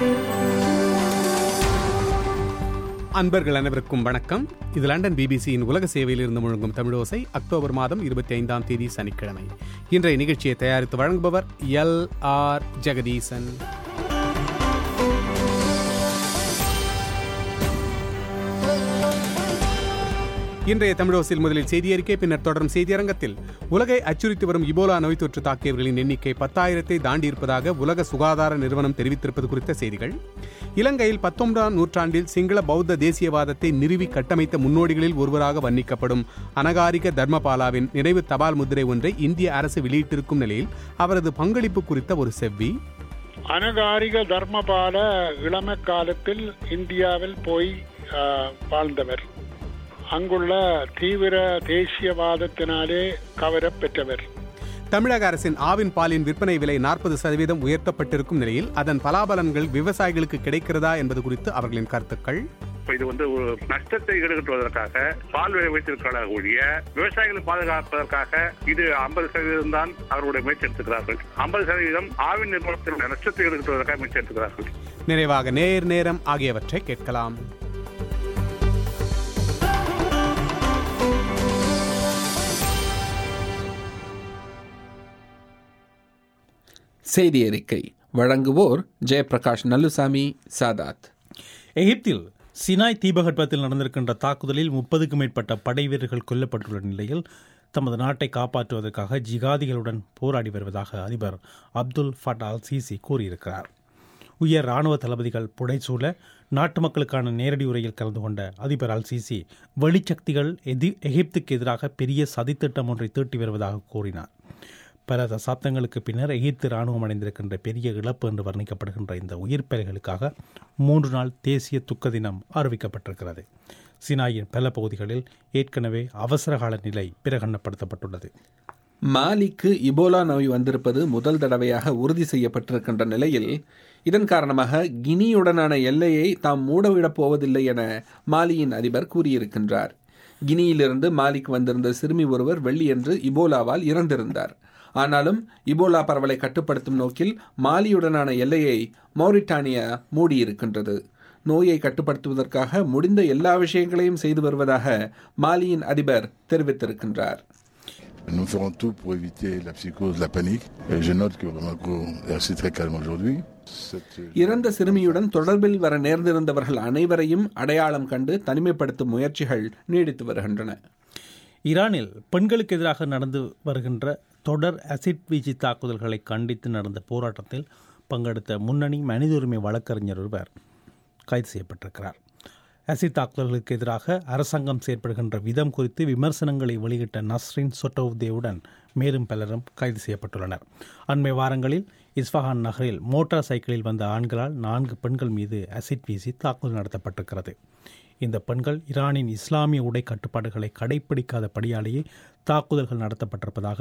அன்பர்கள் அனைவருக்கும் வணக்கம். இது லண்டன் பிபிசியின் உலக சேவையில் இருந்து முழங்கும் தமிழோசை. அக்டோபர் மாதம் 25ஆம் தேதி சனிக்கிழமை. இன்றைய நிகழ்ச்சியை தயாரித்து வழங்குபவர் எல்.ஆர். ஜெகதீசன். இன்றைய தமிழோசில் முதலில் செய்தி அறிக்கை, பின்னர் தொடரும் செய்தியரங்கத்தில் உலகை அச்சுறுத்தி வரும் இபோலா நோய் தொற்று தாக்கியவர்களின் எண்ணிக்கை 10,000-ஐ தாண்டியிருப்பதாக உலக சுகாதார நிறுவனம் தெரிவித்திருப்பது குறித்த செய்திகள், இலங்கையில் 19ஆம் நூற்றாண்டில் சிங்கள பௌத்த தேசியவாதத்தை நிறுவி கட்டமைத்த முன்னோடிகளில் ஒருவராக வர்ணிக்கப்படும் அனகாரிக தர்மபாலாவின் நினைவு தபால் முத்திரை ஒன்றை இந்திய அரசு வெளியிட்டிருக்கும் நிலையில் அவரது பங்களிப்பு குறித்த ஒரு செவ்வி. அனகாரிக தர்மபால இளம காலத்தில் இந்தியாவில் போய் வாழ்ந்தவர். அங்குள்ள தீவிர தேசியவாதத்தினாலே கவரப் பெற்றவர். தமிழக அரசின் ஆவின் பாலின் விற்பனை விலை 40% உயர்த்தப்பட்டிருக்கும் நிலையில் அதன் பலாபலன்கள் விவசாயிகளுக்கு கிடைக்கிறதா என்பது குறித்து அவர்களின் கருத்துக்கள். இது ஒரு நஷ்டத்தை ஈடுகட்டுவதற்காக பால் வைத்திருக்கிறார்கள் ஒழிய விவசாயிகளை பாதுகாப்பதற்காக இது 50% தான் அவர்களுடைய முயற்சி எடுத்துக்கிறார்கள். 50% ஆவின் நிறுவனத்தினுடைய நஷ்டத்தை ஈடுகட்டுவதற்காக முயற்சி எடுத்துக்கிறார்கள். நிறைவாக நேரம் ஆகியவற்றை கேட்கலாம். செய்தி அறிக்கை வழங்குவோர் ஜெயபிரகாஷ் நல்லுசாமி சாதாத். எகிப்தில் சினாய் தீபகற்பத்தில் நடந்திருக்கின்ற தாக்குதலில் 30க்கும் மேற்பட்ட படை வீரர்கள் கொல்லப்பட்டுள்ள நிலையில் தமது நாட்டை காப்பாற்றுவதற்காக ஜிகாதிகளுடன் போராடி வருவதாக அதிபர் அப்துல் ஃபட்டா அல் சிசி கூறியிருக்கிறார். உயர் இராணுவ தளபதிகள் புடைசூழ நாட்டு மக்களுக்கான நேரடி உரையில் கலந்து கொண்ட அதிபர் அல் சிசி வெளிச்சக்திகள் எகிப்துக்கு எதிராக பெரிய சதித்திட்டம் ஒன்றை தீட்டி வருவதாக கூறினார். பல தசாப்தங்களுக்கு பின்னர் எகிப்து இராணுவம் அடைந்திருக்கின்ற பெரிய இழப்பு என்று வர்ணிக்கப்படுகின்ற இந்த உயிர்ப்பலிகளுக்காக 3 நாள் தேசிய துக்க தினம் அறிவிக்கப்பட்டிருக்கிறது. சினாயின் பல பகுதிகளில் ஏற்கனவே அவசரகால நிலை பிரகடனப்படுத்தப்பட்டுள்ளது. மாலிக்கு இபோலா நோய் வந்திருப்பது முதல் தடவையாக உறுதி செய்யப்பட்டிருக்கின்ற நிலையில் இதன் காரணமாக கினியுடனான எல்லையை தாம் மூடவிடப் போவதில்லை என மாலியின் அதிபர் கூறியிருக்கின்றார். கினியிலிருந்து மாலிக்கு வந்திருந்த சிறுமி ஒருவர் வெள்ளியன்று இபோலாவால் இறந்திருந்தார். ஆனாலும் இபோலா பரவலை கட்டுப்படுத்தும் நோக்கில் மாலியுடனான எல்லையை மௌரிட்டானியா மூடியிருக்கின்றது. நோயை கட்டுப்படுத்துவதற்காக முடிந்த எல்லா விஷயங்களையும் செய்து வருவதாக மாலியின் அதிபர் தெரிவித்திருக்கின்றார். Nous ferons tout pour éviter la psychose, la panique. Je note que Bamako est assez très calme aujourd'hui. இறந்த சிறுமியுடன் தொடர்பில் வர நேர்ந்திருந்தவர்கள் அனைவரையும் அடையாளம் கண்டு தனிமைப்படுத்தும் முயற்சிகள் நீடித்து வருகின்றன. ஈரானில் பெண்களுக்கு எதிராக நடந்து வருகின்ற தொடர் அசிட் வீச்சு தாக்குதல்களை கண்டித்து நடந்த போராட்டத்தில் பங்கெடுத்த முன்னணி மனித உரிமை வழக்கறிஞர் ஒருவர் கைது செய்யப்பட்டிருக்கிறார். அசிட் தாக்குதல்களுக்கு எதிராக அரசாங்கம் செயற்படுகின்ற விதம் குறித்து விமர்சனங்களை வெளியிட்ட நஸ்ரின் சொட்டோவ்தேவுடன் மேலும் பலரும் கைது செய்யப்பட்டுள்ளனர். அண்மை வாரங்களில் இஸ்ஃபஹான் நகரில் மோட்டார் சைக்கிளில் வந்த ஆண்களால் 4 பெண்கள் மீது அசிட் வீசி தாக்குதல் நடத்தப்பட்டிருக்கிறது. இந்த பெண்கள் ஈரானின் இஸ்லாமிய உடை கட்டுப்பாடுகளை கடைப்பிடிக்காதபடியாலேயே தாக்குதல்கள் நடத்தப்பட்டிருப்பதாக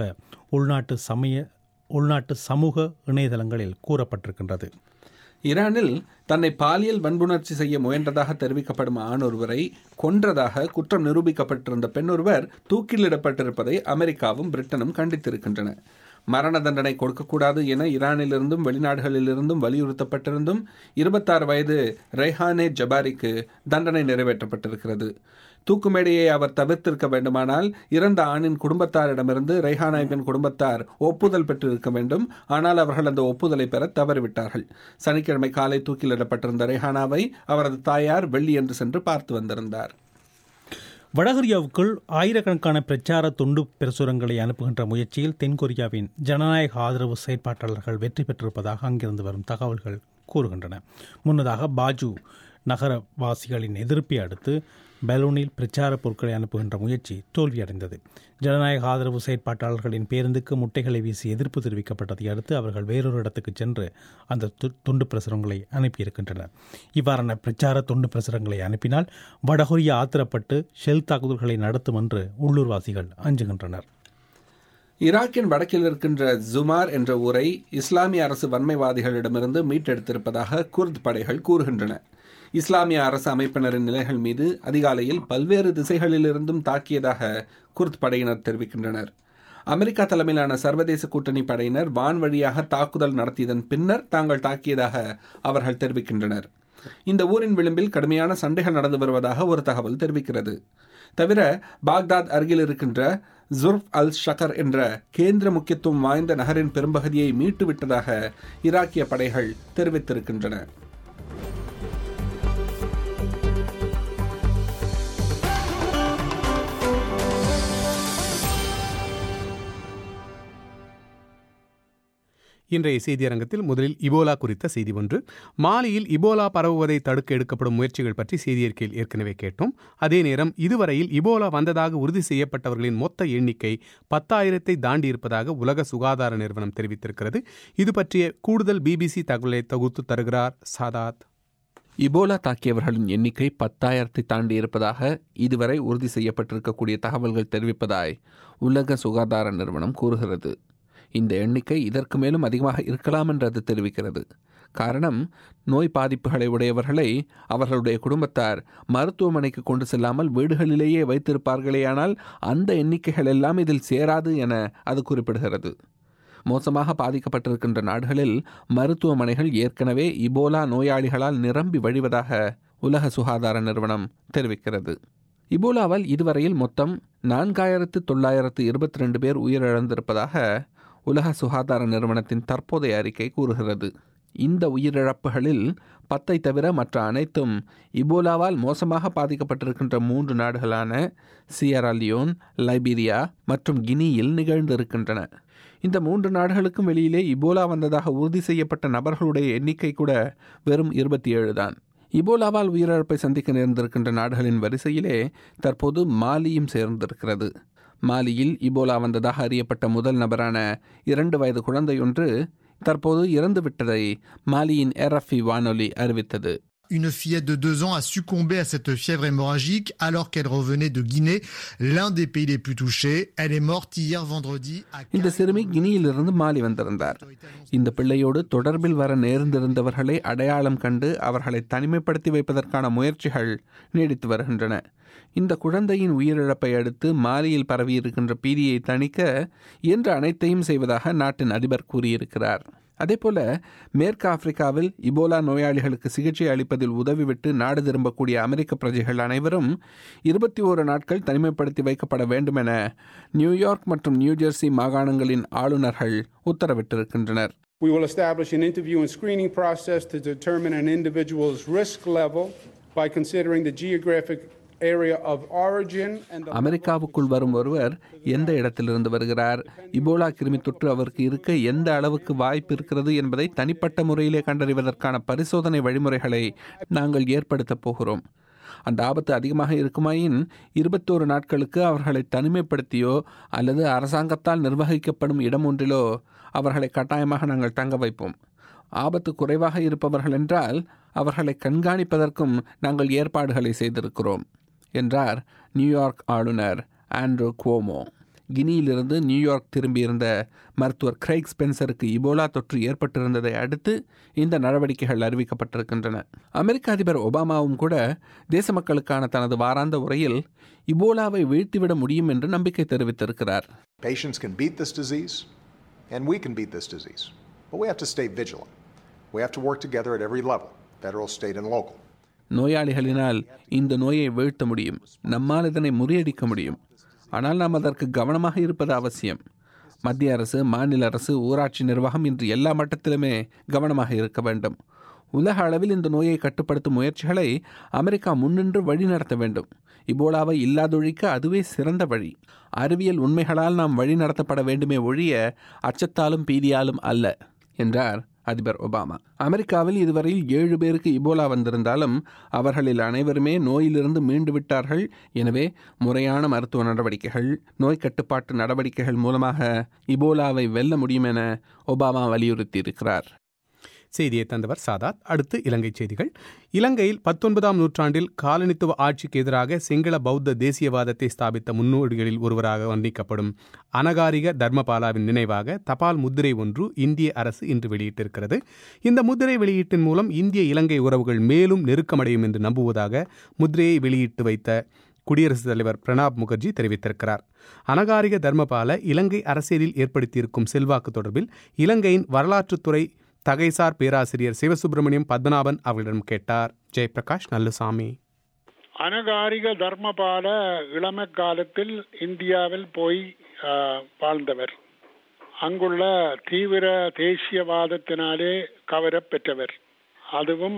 உள்நாட்டு சமூக இணையதளங்களில் கூறப்பட்டிருக்கின்றது. ஈரானில் தன்னை பாலியல் வன்புணர்ச்சி செய்ய முயன்றதாக தெரிவிக்கப்படும் ஆண் ஒருவரை கொன்றதாக குற்றம் நிரூபிக்கப்பட்டிருந்த பெண் ஒருவர் தூக்கிலிடப்பட்டிருப்பதை அமெரிக்காவும் பிரிட்டனும் கண்டித்திருக்கின்றன. மரண தண்டனை கொடுக்கக்கூடாது என ஈரானிலிருந்தும் வெளிநாடுகளிலிருந்தும் வலியுறுத்தப்பட்டிருந்தும் 26 வயது ரெஹானே ஜபாரிக்கு தண்டனை நிறைவேற்றப்பட்டிருக்கிறது. தூக்குமேடையை அவர் தவிர்த்திருக்க வேண்டுமானால் இறந்த ஆணின் குடும்பத்தாரிடமிருந்து ரெஹானாவின் குடும்பத்தார் ஒப்புதல் பெற்றிருக்க வேண்டும். ஆனால் அவர்கள் அந்த ஒப்புதலை பெற தவறிவிட்டார்கள். சனிக்கிழமை காலை தூக்கிலிடப்பட்டிருந்த ரெஹானாவை அவரது தாயார் வெள்ளியன்று சென்று பார்த்து வந்திருந்தார். வடகொரியாவுக்குள் ஆயிரக்கணக்கான பிரச்சார துண்டு பிரசுரங்களை அனுப்புகின்ற முயற்சியில் தென்கொரியாவின் ஜனநாயக ஆதரவு செயற்பாட்டாளர்கள் வெற்றி பெற்றிருப்பதாக அங்கிருந்து வரும் தகவல்கள் கூறுகின்றன. முன்னதாக பாஜு நகரவாசிகளின் எதிர்ப்பை அடுத்து பலூனில் பிரச்சார பொருட்களை அனுப்புகின்ற முயற்சி தோல்வியடைந்தது. ஜனநாயக ஆதரவு செயற்பாட்டாளர்களின் பேருந்துக்கு முட்டைகளை வீசி எதிர்ப்பு தெரிவிக்கப்பட்டதை அடுத்து அவர்கள் வேறொரு இடத்துக்கு சென்று அந்த துண்டு பிரசுரங்களை அனுப்பியிருக்கின்றனர். இவ்வாறான பிரச்சார துண்டு பிரசுரங்களை அனுப்பினால் வடகொரியா ஆத்திரப்பட்டு ஷெல் தாக்குதல்களை நடத்தும் என்று உள்ளூர்வாசிகள் அஞ்சுகின்றனர். ஈராக்கின் வடக்கில் இருக்கின்ற ஜுமார் என்ற ஊரை இஸ்லாமிய அரசு வன்மைவாதிகளிடமிருந்து மீட்டெடுத்திருப்பதாக குர்த் படைகள் கூறுகின்றன. இஸ்லாமிய அரசு அமைப்பினரின் நிலைகள் மீது அதிகாலையில் பல்வேறு திசைகளிலிருந்தும் தாக்கியதாக குர்த் படையினர் தெரிவிக்கின்றனர். அமெரிக்கா தலைமையிலான சர்வதேச கூட்டணி படையினர் வான் வழியாக தாக்குதல் நடத்தியதன் பின்னர் தாங்கள் தாக்கியதாக அவர்கள் தெரிவிக்கின்றனர். இந்த ஊரின் விளிம்பில் கடுமையான சண்டைகள் நடந்து வருவதாக ஒரு தகவல் தெரிவிக்கிறது. தவிர பாக்தாத் அருகில் இருக்கின்ற ஜுர்ஃப் அல் ஷக்கர் என்ற கேந்திர முக்கியத்துவம் வாய்ந்த நகரின் பெரும்பகுதியை மீட்டு விட்டதாக ஈராக்கிய படைகள் தெரிவித்திருக்கின்றன. இன்றைய செய்தியரங்கத்தில் முதலில் இபோலா குறித்த செய்தி ஒன்று. மாலியில் இபோலா பரவுவதை தடுக்க எடுக்கப்படும் முயற்சிகள் பற்றி செய்தியறிக்கையில் ஏற்கனவே கேட்டோம். அதே நேரம் இதுவரையில் இபோலா வந்ததாக உறுதி செய்யப்பட்டவர்களின் மொத்த எண்ணிக்கை 10,000 தாண்டி இருப்பதாக உலக சுகாதார நிறுவனம் தெரிவித்திருக்கிறது. இது பற்றிய கூடுதல் BBC தகவலை தொகுத்து தருகிறார் சாதாத். இபோலா தாக்கியவர்களின் எண்ணிக்கை 10,000 தாண்டி இருப்பதாக இதுவரை உறுதி செய்யப்பட்டிருக்கக்கூடிய தகவல்கள் தெரிவிப்பதாய் உலக சுகாதார நிறுவனம் கூறுகிறது. இந்த எண்ணிக்கை இதற்கு மேலும் அதிகமாக இருக்கலாம் என்று அது தெரிவிக்கிறது. காரணம், நோய் பாதிப்புகளை உடையவர்களை அவர்களுடைய குடும்பத்தார் மருத்துவமனைக்கு கொண்டு செல்லாமல் வீடுகளிலேயே வைத்திருப்பார்களேயானால் அந்த எண்ணிக்கைகள் எல்லாம் இதில் சேராது என அது குறிப்பிடுகிறது. மோசமாக பாதிக்கப்பட்டிருக்கின்ற நாடுகளில் மருத்துவமனைகள் ஏற்கனவே இபோலா நோயாளிகளால் நிரம்பி வழிவதாக உலக சுகாதார நிறுவனம் தெரிவிக்கிறது. இபோலாவால் இதுவரையில் மொத்தம் 4,922 பேர் உயிரிழந்திருப்பதாக உலக சுகாதார நிறுவனத்தின் தற்போதைய அறிக்கை கூறுகிறது. இந்த உயிரிழப்புகளில் 10 தவிர மற்ற அனைத்தும் இபோலாவால் மோசமாக பாதிக்கப்பட்டிருக்கின்ற 3 நாடுகளான சியரா லியோன், லைபீரியா மற்றும் கினியில் நிகழ்ந்திருக்கின்றன. இந்த 3 நாடுகளுக்கும் வெளியிலே இபோலா வந்ததாக உறுதி செய்யப்பட்ட நபர்களுடைய எண்ணிக்கை கூட வெறும் 27 தான். இபோலாவால் உயிரிழப்பை சந்திக்க நேர்ந்திருக்கின்ற நாடுகளின் வரிசையிலே தற்போது மாலியும் சேர்ந்திருக்கிறது. மாலியில் இபோலா வந்ததாக அறியப்பட்ட முதல் நபரான 2 வயது குழந்தையொன்று தற்போது இறந்துவிட்டதை மாலியின் RFI வானொலி அறிவித்தது. Une fillette de 2 ans a succombé à cette fièvre hémorragique alors qu'elle revenait de Guinée, l'un des pays les plus touchés. Elle est morte hier vendredi. இந்த சிறுமி கினியிலிருந்து மாலி வந்திருந்தார். இந்த பிள்ளையோடு தொடர்பில் வர நேர்ந்திருந்தவர்களை அடையாளம் கண்டு அவர்களை தனிமைப்படுத்தி வைப்பதற்கான முயற்சிகள் நீடித்து வருகின்றன. இந்த குழந்தையின் உயிரிழப்பை அடுத்து மாலியில் பரவியிருக்கின்ற பீதியை தணிக்க இயன்ற அனைத்தையும் செய்வதாக நாட்டின் அதிபர் கூறியிருக்கிறார். அதேபோல மேற்கு ஆப்பிரிக்காவில் இபோலா நோயாளிகளுக்கு சிகிச்சை அளிப்பதில் உதவிவிட்டு நாடு திரும்பக்கூடிய அமெரிக்க பிரஜைகள் அனைவரும் 21 நாட்கள் தனிமைப்படுத்தி வைக்கப்பட வேண்டும் என நியூயார்க் மற்றும் நியூஜெர்சி மாகாணங்களின் ஆளுநர்கள் உத்தரவிட்டிருக்கின்றனர். We will establish an interview and screening process to determine an individual's risk level by considering the geographic அமெரிக்காவுக்குள் வரும் ஒருவர் எந்த இடத்திலிருந்து வருகிறார், இபோலா கிருமி தொற்று அவருக்கு இருக்க எந்த அளவுக்கு வாய்ப்பு இருக்கிறது என்பதை தனிப்பட்ட முறையிலே கண்டறிவதற்கான பரிசோதனை வழிமுறைகளை நாங்கள் ஏற்படுத்தப் போகிறோம். அந்த ஆபத்து அதிகமாக இருக்குமாயின் 21 நாட்களுக்கு அவர்களை தனிமைப்படுத்தியோ அல்லது அரசாங்கத்தால் நிர்வகிக்கப்படும் இடம் ஒன்றிலோ அவர்களை கட்டாயமாக நாங்கள் தங்க வைப்போம். ஆபத்து குறைவாக இருப்பவர்கள் என்றால் அவர்களை கண்காணிப்பதற்கும் நாங்கள் ஏற்பாடுகளை செய்திருக்கிறோம் என்றார் நியூயார்க் ஆளுநர் ஆண்ட்ரூ குவோமோ. கினியிலிருந்து நியூயார்க் திரும்பியிருந்த மருத்துவர் கிரைக் ஸ்பென்சருக்கு இபோலா தொற்று ஏற்பட்டிருந்ததை அடுத்து இந்த நடவடிக்கைகள் அறிவிக்கப்பட்டிருக்கின்றன. அமெரிக்க அதிபர் ஒபாமாவும் கூட தேச மக்களுக்கான தனது வாராந்த உரையில் இபோலாவை வீழ்த்திவிட முடியும் என்று நம்பிக்கை தெரிவித்திருக்கிறார். Patients can beat this disease and we can beat this disease. But we have to stay vigilant. We have to work together at every level, federal, state and local. நோயாளிகளினால் இந்த நோயை வீழ்த்த முடியும், நம்மால் இதனை முறியடிக்க முடியும். ஆனால் நாம் அதற்கு கவனமாக இருப்பது அவசியம். மத்திய அரசு, மாநில அரசு, ஊராட்சி நிர்வாகம் இன்று எல்லா மட்டத்திலுமே கவனமாக இருக்க வேண்டும். உலக அளவில் இந்த நோயை கட்டுப்படுத்தும் முயற்சிகளை அமெரிக்கா முன்னின்று வழி நடத்த வேண்டும். இபோலாவை இல்லாதொழிக்க அதுவே சிறந்த வழி. அறிவியல் உண்மைகளால் நாம் வழி நடத்தப்பட வேண்டுமே ஒழிய அச்சத்தாலும் பீதியாலும் அல்ல என்றார் அதிபர் ஒபாமா. அமெரிக்காவில் இதுவரையில் 7 பேருக்கு இபோலா வந்திருந்தாலும் அவர்களில் அனைவருமே நோயிலிருந்து மீண்டு விட்டார்கள். எனவே முறையான மருத்துவ நடவடிக்கைகள், நோய் கட்டுப்பாட்டு நடவடிக்கைகள் மூலமாக இபோலாவை வெல்ல முடியும் என ஒபாமா வலியுறுத்தியிருக்கிறார். செய்தியை தந்தவர் சாதாத். அடுத்து இலங்கை செய்திகள். இலங்கையில் 19ஆம் நூற்றாண்டில் காலனித்துவ ஆட்சிக்கு எதிராக சிங்கள பௌத்த தேசியவாதத்தை ஸ்தாபித்த முன்னோடிகளில் ஒருவராக வர்ணிக்கப்படும் அனகாரிக தர்மபாலாவின் நினைவாக தபால் முத்திரை ஒன்று இந்திய அரசு இன்று வெளியிட்டிருக்கிறது. இந்த முத்திரை வெளியீட்டின் மூலம் இந்திய இலங்கை உறவுகள் மேலும் நெருக்கமடையும் என்று நம்புவதாக முத்திரையை வெளியிட்டு வைத்த குடியரசுத் தலைவர் பிரணாப் முகர்ஜி தெரிவித்திருக்கிறார். அனகாரிக தர்மபால இலங்கை அரசியலில் ஏற்படுத்தியிருக்கும் செல்வாக்கு தொடர்பில் இலங்கையின் வரலாற்றுத்துறை தகைசார் பேராசிரியர் சிவசுப்பிரமணியம் பத்மநாபன் அவர்களிடம் கேட்டார் ஜெயபிரகாஷ் நல்லுசாமி. அனகாரிக தர்மபால இளம காலத்தில் இந்தியாவில் போய் வாழ்ந்தவர். அங்குள்ள தீவிர தேசியவாதத்தினாலே கவரப்பெற்றவர். அதுவும்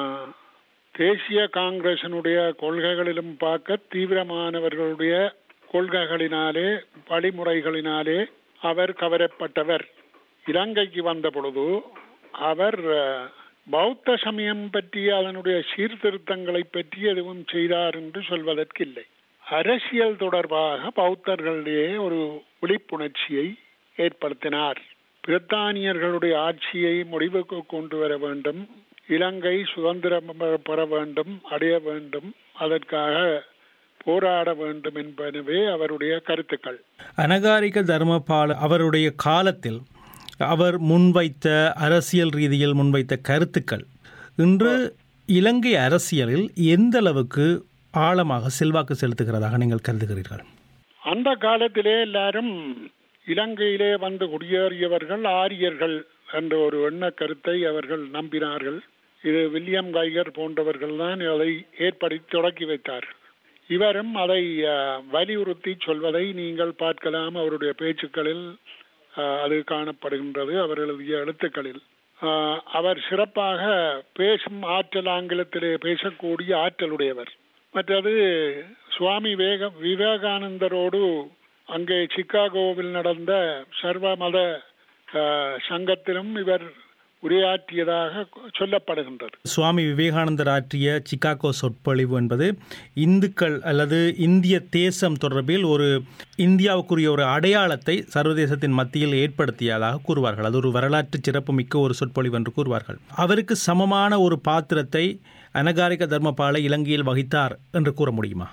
தேசிய காங்கிரசினுடைய கொள்கைகளிலும் பார்க்க தீவிரமானவர்களுடைய கொள்கைகளினாலே வழிமுறைகளினாலே அவர் கவரப்பட்டவர். இலங்கைக்கு வந்த பொழுது அவர் பௌத்த சமயம் பற்றி அதனுடைய சீர்திருத்தங்களை பற்றி எதுவும் செய்தார் என்று சொல்வதற்கில்லை. அரசியல் தொடர்பாக பௌத்தர்களிடையே ஒரு விழிப்புணர்ச்சியை ஏற்படுத்தினார். பிரித்தானியர்களுடைய ஆட்சியை முடிவுக்கு கொண்டு வர வேண்டும், இலங்கை சுதந்திரம் பெற வேண்டும், அடைய வேண்டும், அதற்காக போராட வேண்டும் என்பனவே அவருடைய கருத்துக்கள். அனகாரிக தர்மபால அவருடைய காலத்தில் அவர் முன்வைத்த அரசியல் ரீதியில் முன்வைத்த கருத்துக்கள் இன்று இலங்கை அரசியலில் எந்த அளவுக்கு ஆழமாக செல்வாக்கு செலுத்துகிறதாக நீங்கள் கருதுகிறீர்கள்? அந்த காலத்திலே எல்லாரும் இலங்கையிலே வந்து குடியேறியவர்கள் ஆரியர்கள் என்ற ஒரு எண்ண கருத்தை அவர்கள் நம்பினார்கள். இது வில்லியம் கைகர் போன்றவர்கள் தான் அதை ஏற்படுத்தி தொடக்கி வைத்தார்கள். இவரும் அதை வலியுறுத்தி சொல்வதை நீங்கள் பார்க்கலாம். அவருடைய பேச்சுக்களில் அது காணப்படுகின்றது. அவர் எழுதிய எழுத்துக்களில் அவர் சிறப்பாக பேசும் ஆற்றல், ஆங்கிலத்திலே பேசக்கூடிய ஆற்றலுடையவர். மற்றது சுவாமி விவேகானந்தரோடு அங்கே சிகாகோவில் நடந்த சர்வமத சங்கத்திலும் இவர் உரையாற்றியதாக சொல்லப்படுகின்றது. சுவாமி விவேகானந்தர் ஆற்றிய சிகாகோ சொற்பொழிவு என்பது இந்துக்கள் அல்லது இந்திய தேசம் தொடர்பில் ஒரு இந்தியாவுக்குரிய ஒரு அடையாளத்தை சர்வதேசத்தின் மத்தியில் ஏற்படுத்தியதாக கூறுவார்கள். அது ஒரு வரலாற்று சிறப்புமிக்க ஒரு சொற்பொழிவு என்று கூறுவார்கள். அவருக்கு சமமான ஒரு பாத்திரத்தை அனகாரிக தர்மபால இலங்கையில் வகித்தார் என்று கூற முடியுமா?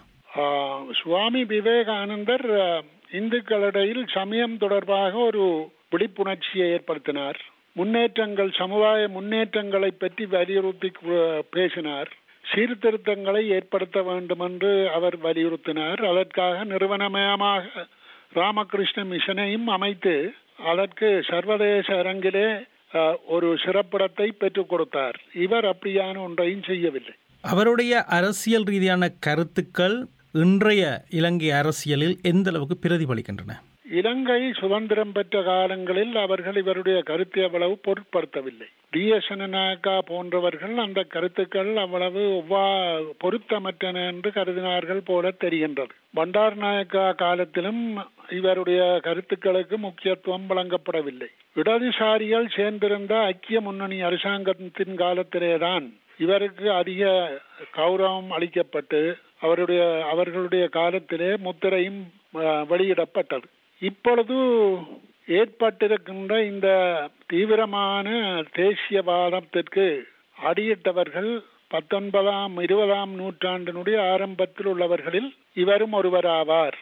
சுவாமி விவேகானந்தர் இந்துக்களிடையில் சமயம் தொடர்பாக ஒரு விழிப்புணர்ச்சியை ஏற்படுத்தினார். முன்னேற்றங்கள், சமுதாய முன்னேற்றங்களை பற்றி வலியுறுத்தி பேசினார். சீர்திருத்தங்களை ஏற்படுத்த வேண்டும் என்று அவர் வலியுறுத்தினார். அதற்காக நிறுவனமயமாக ராமகிருஷ்ண மிஷனையும் அமைத்து அதற்கு சர்வதேச அரங்கிலே ஒரு சிறப்பிடத்தை பெற்றுக் கொடுத்தார். இவர் அப்படியான ஒன்றையும் செய்யவில்லை. அவருடைய அரசியல் ரீதியான கருத்துக்கள் இன்றைய இலங்கை அரசியலில் எந்த அளவுக்கு பிரதிபலிக்கின்றன? இலங்கை சுதந்திரம் பெற்ற காலங்களில் அவர்கள் இவருடைய கருத்தை அவ்வளவு பொருட்படுத்தவில்லை. DS நாயக்கா போன்றவர்கள் அந்த கருத்துக்கள் அவ்வளவு பொருத்தமற்றன என்று கருதினார்கள் போல தெரிகின்றது. பண்டார் நாயக்கா காலத்திலும் இவருடைய கருத்துக்களுக்கு முக்கியத்துவம் வழங்கப்படவில்லை. இடதுசாரிகள் சேர்ந்திருந்த ஐக்கிய முன்னணி அரசாங்கத்தின் காலத்திலேதான் இவருக்கு அதிக கௌரவம் அளிக்கப்பட்டு அவர்களுடைய காலத்திலே முத்திரையும் வெளியிடப்பட்டது. இப்பொழுது ஏற்பட்டிருக்கின்ற இந்த தீவிரமான தேசியவாதத்திற்கு அடியிட்டவர்கள் 19ஆம் 20ஆம் நூற்றாண்டினுடைய ஆரம்பத்தில் உள்ளவர்களில் இவரும் ஒருவராவார்.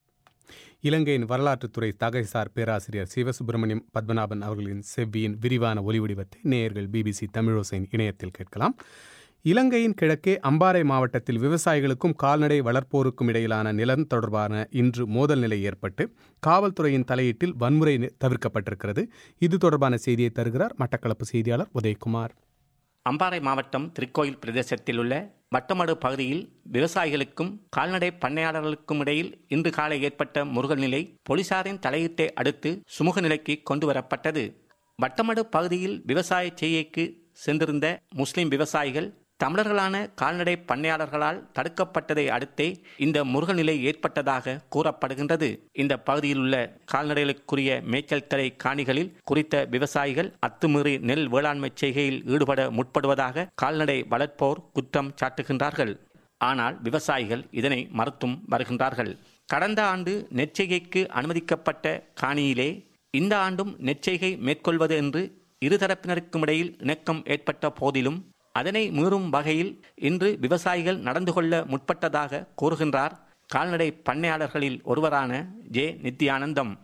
இலங்கையின் வரலாற்றுத்துறை தகைசார் பேராசிரியர் சிவசுப்பிரமணியம் பத்மநாபன் அவர்களின் செவ்வியின் விரிவான ஒலிவடிவத்தை நேயர்கள் BBC தமிழோசையின் இணையத்தில் கேட்கலாம். இலங்கையின் கிழக்கே அம்பாறை மாவட்டத்தில் விவசாயிகளுக்கும் கால்நடை வளர்ப்போருக்கும் இடையிலான நிலம் தொடர்பான இன்று மோதல் நிலை ஏற்பட்டு காவல்துறையின் தலையீட்டில் வன்முறை தவிர்க்கப்பட்டிருக்கிறது. இது தொடர்பான செய்தியை தருகிறார் மட்டக்களப்பு செய்தியாளர் உதயகுமார். அம்பாறை மாவட்டம் திருக்கோயில் பிரதேசத்தில் உள்ள வட்டமடு பகுதியில் விவசாயிகளுக்கும் கால்நடை பண்ணையாளர்களுக்கும் இடையில் இன்று காலை ஏற்பட்ட முருகல் நிலை போலீசாரின் தலையீட்டை அடுத்து சுமூக நிலைக்கு கொண்டு வரப்பட்டது. வட்டமடு பகுதியில் விவசாய செய்கைக்கு சென்றிருந்த முஸ்லிம் விவசாயிகள் தமிழர்களான கால்நடை பண்ணையாளர்களால் தடுக்கப்பட்டதை அடுத்தே இந்த முருகல் நிலை ஏற்பட்டதாக கூறப்படுகின்றது. இந்த பகுதியில் உள்ள கால்நடைகளுக்குரிய மேய்ச்சல் தரை காணிகளில் குறித்த விவசாயிகள் அத்துமீறி நெல் வேளாண்மை செய்கையில் ஈடுபட முற்படுவதாக கால்நடை வளர்ப்போர் குற்றம் சாட்டுகின்றார்கள். ஆனால் விவசாயிகள் இதனை மறுத்தும் வருகின்றார்கள். கடந்த ஆண்டு நெற்செய்கைக்கு அனுமதிக்கப்பட்ட காணியிலே இந்த ஆண்டும் நெற்செய்கை மேற்கொள்வது என்று இருதரப்பினருக்கும் இடையில் இணக்கம் ஏற்பட்ட போதிலும் அதனை மீறும் வகையில் இன்று விவசாயிகள் நடந்து கொள்ள முற்பட்டதாக கூறுகின்றார் கால்நடை பண்ணையாளர்களில் ஒருவரான ஜே நித்யானந்தம்.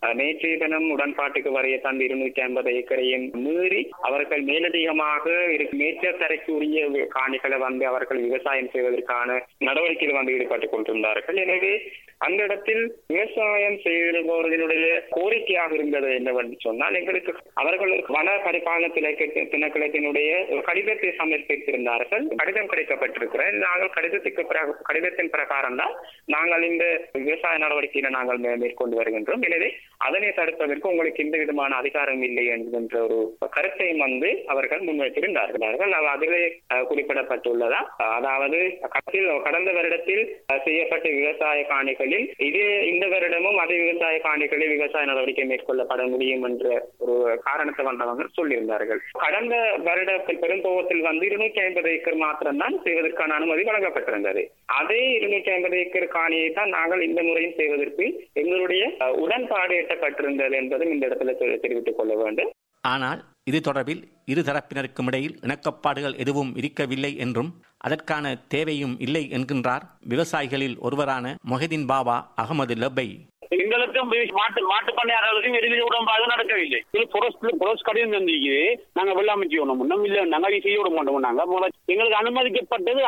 நேற்றைய தினம் உடன்பாட்டுக்கு வரைய தந்து 250 ஏக்கரையும் மீறி அவர்கள் மேலதிகமாக மேற்கரைக்கு உரிய காணிகளை அவர்கள் விவசாயம் செய்வதற்கான நடவடிக்கைகள் ஈடுபட்டுக் கொண்டிருந்தார்கள். எனவே அந்த இடத்தில் விவசாயம் செய்வர்களுடைய கோரிக்கையாக இருந்தது என்னவென்று சொன்னால், எங்களுக்கு அவர்கள் வன பரிபாலன திணைக்களத்தினுடைய கடிதத்தை சமர்ப்பித்திருந்தார்கள். கடிதம் கிடைக்கப்பட்டிருக்கிறது. நாங்கள் கடிதத்தின் பிரகாரம் தான் நாங்கள் இந்த விவசாய நடவடிக்கையில நாங்கள் மேற்கொண்டு வருகின்றோம். எனவே அதனை தடுப்பதற்கு உங்களுக்கு எந்த விதமான அதிகாரம் இல்லை என்கின்ற ஒரு கருத்தையும் அவர்கள் முன்வைத்திருந்தார்கள். அதிலே குறிப்பிடப்பட்டுள்ளதா, அதாவது கடந்த வருடத்தில் செய்யப்பட்ட விவசாய காணிகளில் இந்த வருடமும் அதே விவசாய காணிகளில் விவசாய நடவடிக்கை மேற்கொள்ளப்பட முடியும் என்ற ஒரு காரணத்தை வந்தவங்க சொல்லியிருந்தார்கள். கடந்த வருடத்தில் பெரும்போகத்தில் 250 ஏக்கர் மாத்திரம்தான் செய்வதற்கான அனுமதி வழங்கப்பட்டிருந்தது. அதே 250 ஏக்கர் காணியை தான் நாங்கள் இந்த முறையும் செய்வதற்கு எங்களுடைய உடன்பாடு எட்டப்பட்டிருந்தது என்பதும் இந்த இடத்துல தெரிவித்துக் கொள்ள வேண்டும். ஆனால் இது தொடர்பில் இரு தரப்பினருக்கும் இடையில் இணக்கப்பாடுகள் எதுவும் இருக்கவில்லை என்றும் அதற்கான தேவையும் இல்லை என்கின்றார் விவசாயிகளில் ஒருவரான மொஹிதீன் பாபா அகமது லப்பை. எங்களுக்கும் மாட்டு பண்ணையாளர்களுக்கும் எதிரி உடன்பாடு நடக்கவில்லை. கடிதம் தந்திருக்குது. நாங்க வெள்ளாமைக்கு ஒண்ணும் இல்ல, நாங்க செய்ய விட மாட்டோம். நாங்க எங்களுக்கு அனுமதிக்கப்பட்டது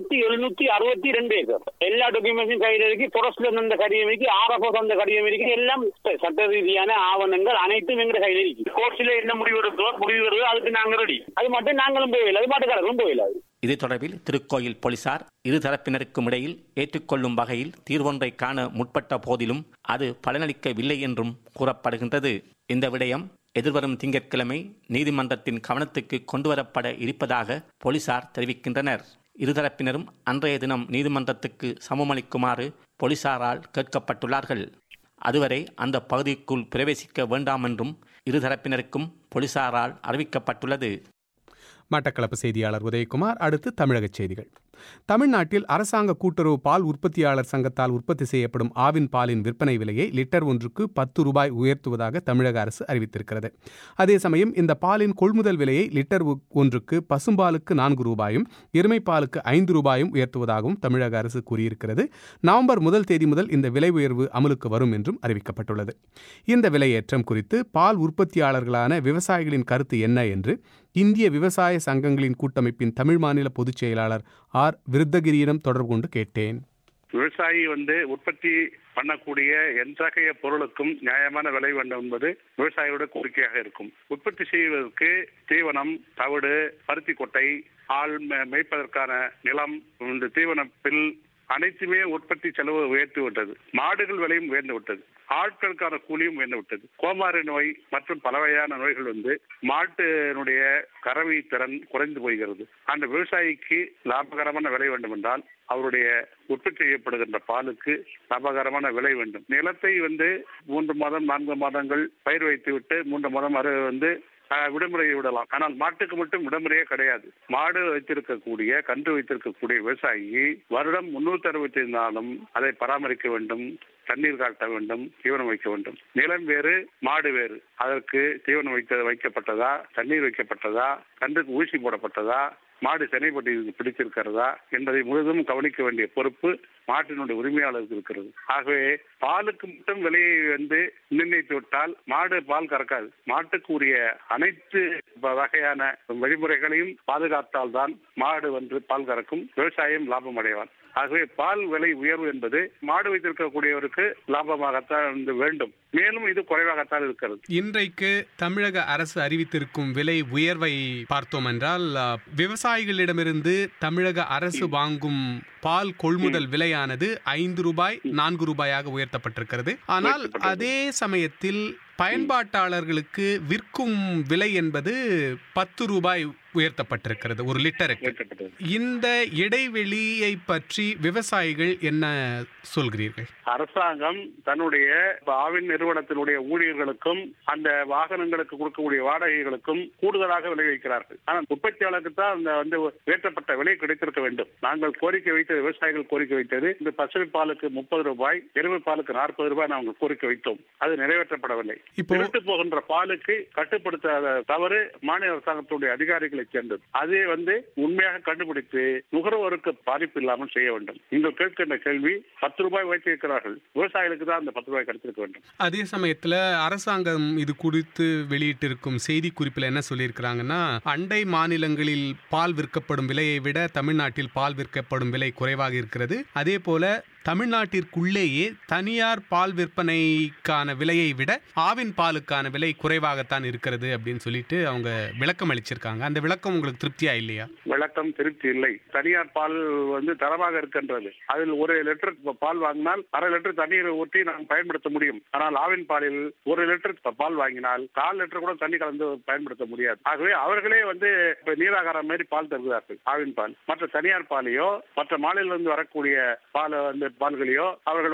1762 ஏக்கர். எல்லா டாக்குமெண்ட்ஸும் கையில் இருக்கு. புரஸ்ட்ல இருந்த கடிதம் இருக்கு, RFO அந்த கடிதம் இருக்கு. எல்லாம் சட்ட ரீதியான ஆவணங்கள் அனைத்தும் எங்க கையில் இருக்கு. கோர்ட்ல என்ன முடிவு வருதோ அதுக்கு நாங்க ரெடி. அது மட்டும் நாங்களும் போயிடல, அது மாட்டுக்காரர்களும் போயிடலாது. இது தொடர்பில் திருக்கோயில் போலீசார் இரு தரப்பினருக்கும் இடையில் ஏற்றுக்கொள்ளும் வகையில் தீர்வொன்றை காண முற்பட்ட போதிலும் அது பலனளிக்கவில்லை என்றும் கூறப்படுகின்றது. இந்த விடயம் எதிர்வரும் திங்கட்கிழமை நீதிமன்றத்தின் கவனத்துக்கு கொண்டுவரப்பட இருப்பதாக போலீசார் தெரிவிக்கின்றனர். இருதரப்பினரும் அன்றைய தினம் நீதிமன்றத்துக்கு சமமளிக்குமாறு போலீசாரால் கேட்கப்பட்டுள்ளார்கள். அதுவரை அந்த பகுதிக்குள் பிரவேசிக்க வேண்டாம் என்றும் இருதரப்பினருக்கும் போலீசாரால் அறிவிக்கப்பட்டுள்ளது. மட்டக்களப்பு செய்தியாளர் உதயகுமார். அடுத்து தமிழக செய்திகள். தமிழ்நாட்டில் அரசாங்க கூட்டுறவு பால் உற்பத்தியாளர் சங்கத்தால் உற்பத்தி செய்யப்படும் ஆவின் பாலின் விற்பனை விலையை லிட்டர் ஒன்றுக்கு 10 ரூபாய் உயர்த்துவதாக தமிழக அரசு அறிவித்திருக்கிறது. அதே சமயம் இந்த பாலின் கொள்முதல் விலையை லிட்டர் ஒன்றுக்கு பசும்பாலுக்கு 4 ரூபாயும் எருமைப்பாலுக்கு 5 ரூபாயும் உயர்த்துவதாகவும் தமிழக அரசு கூறியிருக்கிறது. நவம்பர் 1 தேதி முதல் இந்த விலை உயர்வு அமலுக்கு வரும் என்றும் அறிவிக்கப்பட்டுள்ளது. இந்த விலையேற்றம் குறித்து பால் உற்பத்தியாளர்களான விவசாயிகளின் கருத்து என்ன என்று இந்திய விவசாய சங்கங்களின் கூட்டமைப்பின் தமிழ் மாநில பொதுச் செயலாளர் ஆர் விருத்தகிரியிடம் தொடர்பு கொண்டு கேட்டேன். விவசாயி உற்பத்தி பண்ணக்கூடிய எந்த வகைய பொருளுக்கும் நியாயமான விலை வேண்டும் என்பது விவசாயியோட கோரிக்கையாக இருக்கும். உற்பத்தி செய்வதற்கு தீவனம், தவிடு, பருத்தி கொட்டை, ஆள் மேய்ப்பதற்கான நிலம், இந்த தீவன பில் அனைத்துமே உற்பத்தி செலவு உயர்த்தி விட்டது. மாடுகள் விலையும் உயர்ந்து விட்டது. ஆட்களுக்கான கூலியும் உயர்ந்து விட்டது. கோமாரி நோய் மற்றும் பல வகையான நோய்கள் மாட்டினுடைய கறவை திறன் குறைந்து போகிறது. அந்த விவசாயிக்கு லாபகரமான விலை வேண்டும் என்றால் அவருடைய உற்பத்தி செய்யப்படுகின்ற பாலுக்கு லாபகரமான விலை வேண்டும். நிலத்தை 3 மாதம் 4 மாதங்கள் பயிர் வைத்து விட்டு 3 மாதம் விடுமுறையை விடலாம். ஆனால் மாட்டுக்கு மட்டும் விடுமுறையே கிடையாது. மாடு வைத்திருக்கக்கூடிய, கன்று வைத்திருக்கக்கூடிய விவசாயி வருடம் 365 நாளும் அதை பராமரிக்க வேண்டும், தண்ணீர் காட்ட வேண்டும், தீவனம் வைக்க வேண்டும். நிலம் வேறு, மாடு வேறு. அதற்கு தீவனம் வைக்கப்பட்டதா, தண்ணீர் வைக்கப்பட்டதா, கன்றுக்கு ஊசி போடப்பட்டதா, மாடு செனைப்பட்டு பிடித்திருக்கிறதா என்பதை முழுதும் கவனிக்க வேண்டிய பொறுப்பு மாட்டினுடைய உரிமையாளருக்கு இருக்கிறது. ஆகவே பாலுக்கு மட்டும் விலையை நிர்ணயித்து விட்டால் மாடு பால் கறக்காது. மாட்டுக்கு உரிய அனைத்து வகையான வழிமுறைகளையும் பாதுகாத்தால் தான் மாடு பால் கறக்கும், விவசாயம் லாபம் அடைவான். ஆகவே பால் விலை உயர்வு என்பது மாடு வைத்திருக்கக்கூடியவருக்கு லாபமாகத்தான் வேண்டும். மேலும் இது குறைவாகத்தான் இருக்கிறது. இன்றைக்கு தமிழக அரசு அறிவித்திருக்கும் விலை உயர்வை பார்த்தோம் என்றால், விவசாயிகளிடமிருந்து தமிழக அரசு வாங்கும் பால் கொள்முதல் விலையானது 5 ரூபாய் 4 ரூபாயாக உயர்த்தப்பட்டிருக்கிறது. ஆனால் அதே சமயத்தில் பயன்பாட்டாளர்களுக்கு விற்கும் விலை என்பது 10 ரூபாய் உயர்த்தப்பட்டிருக்கிறது ஒரு லிட்டருக்கு. இந்த இடைவெளியை பற்றி விவசாயிகள் என்ன சொல்கிறீர்கள்? அரசாங்கம் தன்னுடைய ஆவின் நிறுவனத்தினுடைய ஊழியர்களுக்கும் அந்த வாகனங்களுக்கு கொடுக்கக்கூடிய வாடகைகளுக்கும் கூடுதலாக விலை வைக்கிறார்கள். ஆனால் உற்பத்தியாளருக்கு தான் உயர்த்தப்பட்ட விலை கிடைத்திருக்க வேண்டும். நாங்கள் கோரிக்கை வைத்த வைத்த விவசாயிகள் கோரிக்கை வைத்தது இந்த பசுமை பாலுக்கு 30 ரூபாய், எருமை பாலுக்கு 40 ரூபாய் நாங்கள் கோரிக்கை வைத்தோம். அது நிறைவேற்றப்படவில்லை. திருட்டு போகின்ற பாலுக்கு கட்டுப்படுத்தாத தவறு மாநில அரசாங்கத்துடைய அதிகாரிகளை சேர்ந்தது. அதை உண்மையாக கண்டுபிடித்து நுகர்வோருக்கு பாதிப்பு இல்லாமல் செய்ய வேண்டும். நீங்கள் கேட்கின்ற கேள்வி 10 ரூபாய் வைத்திருக்கிறார்கள், விவசாயிகளுக்கு தான் அந்த 10 ரூபாய் கிடைத்திருக்க வேண்டும். அதே சமயத்தில் அரசாங்கம் இது குறித்து வெளியிட்டிருக்கும் செய்தி குறிப்பில் என்ன சொல்லியிருக்கிறாங்கன்னா, அண்டை மாநிலங்களில் பால் விற்கப்படும் விலையை விட தமிழ்நாட்டில் பால் விற்கப்படும் விலை குறைவாக இருக்கிறது. அதே போல தமிழ்நாட்டிற்குள்ளேயே தனியார் பால் விற்பனைக்கான விலையை விட ஆவின் பாலுக்கான விலை குறைவாகத்தான் இருக்கிறது அப்படின்னு சொல்லிட்டு அவங்க விளக்கம் அளிச்சிருக்காங்க. அந்த விளக்கம் உங்களுக்கு திருப்தியா இல்லையா? விளக்கம் திருப்தி இல்லை. தனியார் பால் தரமாக இருக்கின்றது. அதில் 1 லிட்டர் பால் வாங்கினால் 1/2 லிட்டர் தண்ணீரை ஊற்றி நாம் பயன்படுத்த முடியும். ஆனால் ஆவின் பாலில் 1 லிட்டர் பால் வாங்கினால் 1/4 லிட்டர் கூட தண்ணி கலந்து பயன்படுத்த முடியாது. ஆகவே அவர்களே நீராகாரம் மாதிரி பால் தருகிறார்கள். ஆவின் பால் மற்ற தனியார் பாலையோ மற்ற மாநிலத்திலிருந்து வரக்கூடிய பால்களையோ அவர்கள்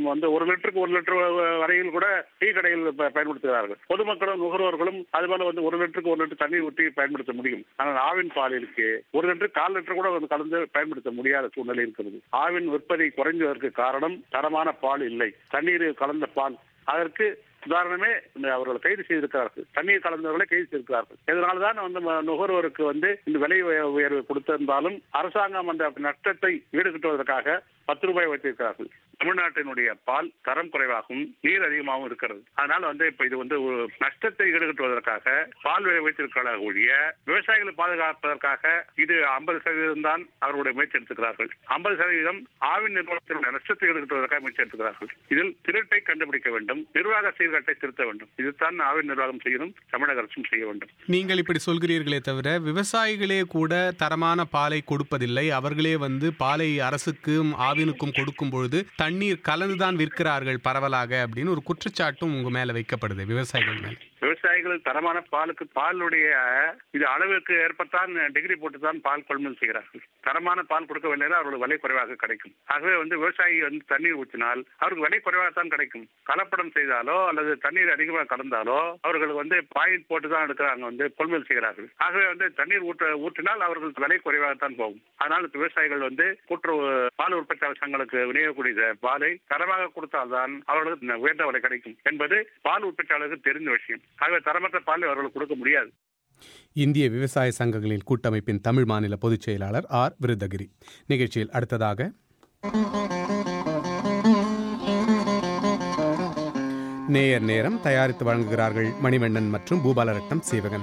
1 லிட்டருக்கு 1 லிட்டர் வரையில் கூட டீ கடையில் பயன்படுத்துகிறார்கள். பொதுமக்களும் நுகர்வோர்களும் அதுபோல 1 லிட்டருக்கு 1 லிட்டர் தண்ணீர் ஊற்றி பயன்படுத்த முடியும். ஆனால் ஆவின் பாலிற்கு 1 லிட்டர் 1/4 லிட்டர் கூட கலந்து பயன்படுத்த முடியாத சூழ்நிலை இருக்கிறது. ஆவின் விற்பனை குறைஞ்சதற்கு காரணம் தரமான பால் இல்லை, தண்ணீர் கலந்த பால். அதற்கு உதாரணமே அவர்கள் கைது செய்திருக்கிறார்கள், தண்ணீர் கலந்தவர்களை கைது செய்திருக்கிறார்கள். இதனால்தான் நுகர்வோருக்கு இந்த விலை உயர்வு கொடுத்திருந்தாலும் அரசாங்கம் அந்த நஷ்டத்தை ஈடுகட்டுவதற்காக 10 ரூபாய் வைத்திருக்கிறார்கள். தமிழ்நாட்டினுடைய பால் தரம் குறைவாகவும் நீர் அதிகமாகவும் இருக்கிறது. அதனால இப்ப இது ஒரு நஷ்டத்தை ஈடுகட்டுவதற்காக பால் விலை வைத்திருக்கிறார்கள் ஒழிய விவசாயிகளை பாதுகாப்பதற்காக இது 50% தான் அவர்களுடைய முயற்சி எடுத்துக்கிறார்கள். 50% ஆவின் நிறுவனத்தினுடைய நஷ்டத்தை ஈடுகட்டுவதற்காக முயற்சி எடுத்துக்கிறார்கள். இதில் திருட்டை கண்டுபிடிக்க வேண்டும், நிர்வாக சீர்கட்டை திருத்த வேண்டும். இதுதான் ஆவின் நிர்வாகம் செய்யணும், தமிழக அரசும் செய்ய வேண்டும். நீங்கள் இப்படி சொல்கிறீர்களே தவிர விவசாயிகளே கூட தரமான பாலை கொடுப்பதில்லை. அவர்களே பாலை அரசுக்கும் ஆவினுக்கும் கொடுக்கும் பொழுது தண்ணீர் கலந்துதான் விற்கிறார்கள் பரவலாக அப்படின்னு ஒரு குற்றச்சாட்டும் உங்க மேல வைக்கப்படுது விவசாயிகள் மேல. விவசாயிகள் தரமான பாலுடைய இது அளவுக்கு ஏற்பத்தான் டிகிரி போட்டுதான் பால் கொள்முதல் செய்கிறார்கள். தரமான பால் கொடுக்கவில்லை, அவர்களுக்கு விலை குறைவாக கிடைக்கும். ஆகவே விவசாயி தண்ணீர் ஊற்றினால் அவருக்கு விலை குறைவாக தான் கிடைக்கும். கலப்படம் செய்தாலோ அல்லது தண்ணீர் அதிகமாக கலந்தாலோ அவர்கள் பாயிண்ட் போட்டு தான் எடுக்கிறாங்க, கொள்முதல் செய்கிறார்கள். ஆகவே தண்ணீர் ஊற்றினால் அவர்களுக்கு விலை குறைவாகத்தான் போகும். அதனால் விவசாயிகள் கூட்டுறவு பால் உற்பத்தியாளர் சங்கங்களுக்கு விநியோகக்கூடிய பாலை தரமாக கொடுத்தால்தான் அவர்களுக்கு உயர்ந்த விலை கிடைக்கும் என்பது பால் உற்பத்தியாளருக்கு தெரிந்த விஷயம். ஆகவே தரமற்ற பால் அவர்களுக்கு கொடுக்க முடியாது. இந்திய விவசாய சங்கங்களின் கூட்டமைப்பின் தமிழ் மாநில பொதுச் செயலாளர் ஆர் விருதகிரி. நிகழ்ச்சியில் அடுத்ததாக நேயர் நேரம் தயாரித்து வழங்குகிறார்கள் மணிவண்ணன் மற்றும் பூபாலரட்னம் சேவகன்.